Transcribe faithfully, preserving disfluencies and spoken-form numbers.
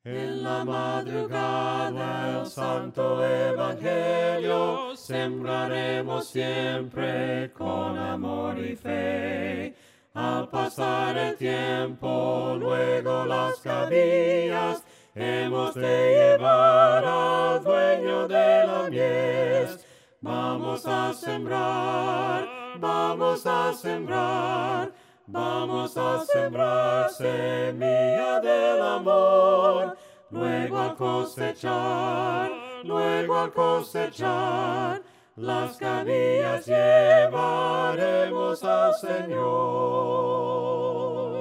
En la madrugada el santo evangelio sembraremos siempre con amor y fe. Al pasar el tiempo, luego las cabillas, hemos de llevar al dueño de la mies. Vamos a sembrar, vamos a sembrar, vamos a sembrar semilla del amor. Luego a cosechar, luego a cosechar, las cabillas llevaremos al Señor.